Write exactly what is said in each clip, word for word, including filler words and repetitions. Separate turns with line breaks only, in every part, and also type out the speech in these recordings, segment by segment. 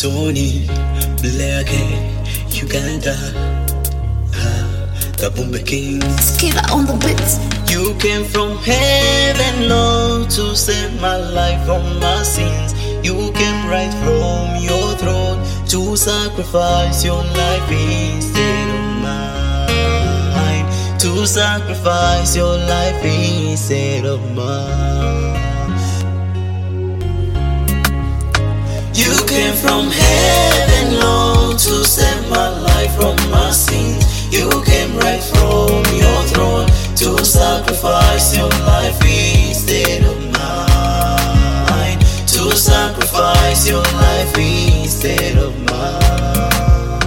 Tony Black, Uganda, the Boomba Kings.
Killer on the beats.
You came from heaven, Lord, to save my life from my sins. You came right from your throne to sacrifice your life instead of mine. To sacrifice your life instead of mine. You came from heaven, Lord, to save my life from my sins. You came right from your throne to sacrifice your life instead of mine. To sacrifice your life instead of mine.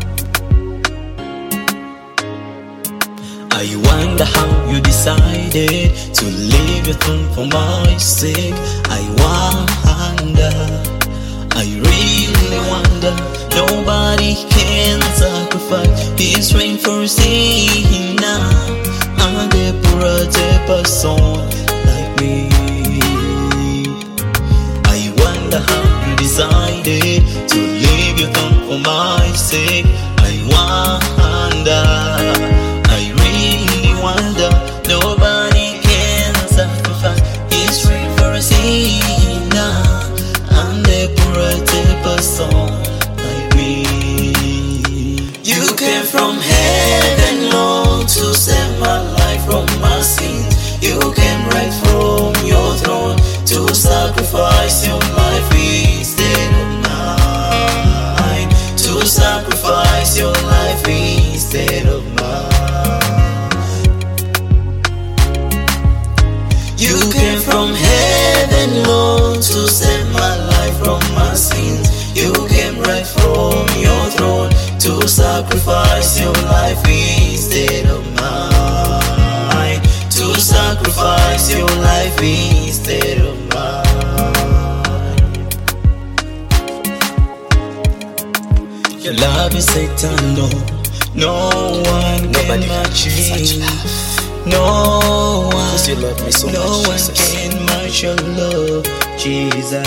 I wonder how you decided to leave your throne for my sake. I wonder, I really wonder. Nobody can sacrifice his reign for a sinner, and a poor person like me. I wonder how you decided to leave your throne for my sake. I wonder, I really wonder. Nobody can sacrifice his reign for a sinner, and a poor person like me. You came from heaven, Lord, to save my life from my sins. You came right from your throne to sacrifice your life instead of mine. To sacrifice your life instead of mine. You came from heaven, Lord, to save my life from my sins. You came right from your throne to sacrifice your life instead of mine. To sacrifice your life instead of mine. Your love is eternal. No one can match it. No one,
you love me so
no
much,
one
Jesus.
can match your love, Jesus.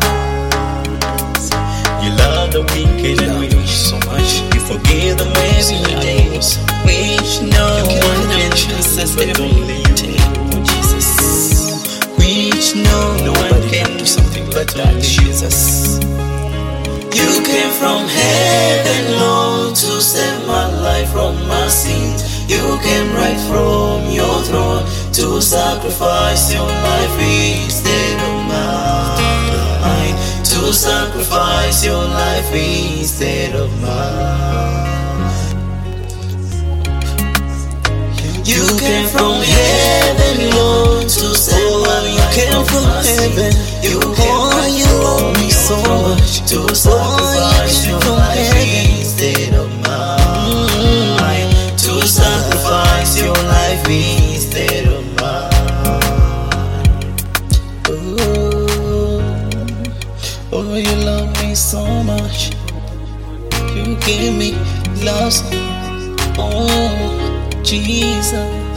You love the wicked and
love me
rich
so much.
You forgive them every day, which no
You
one
can
can
Jesus,
do, but only you.
Oh, Jesus.
Which no one
Nobody
can
can do
do
something like
but
that,
only you.
Jesus.
You came from heaven, Lord, to save my life from my sins. You came right from your throne to sacrifice your life instead of mine. To sacrifice your life instead of mine. You came from heaven, Lord, to save my life
came
from
from
my
heaven.
sins. You came
Oh,
right
you
from
love me
your
so
throne
much.
to sacrifice
came
your
from
life
heaven.
instead of mine. To sacrifice your life instead of mine. Oh, oh, you love me so much. You give me love. Oh, Jesus.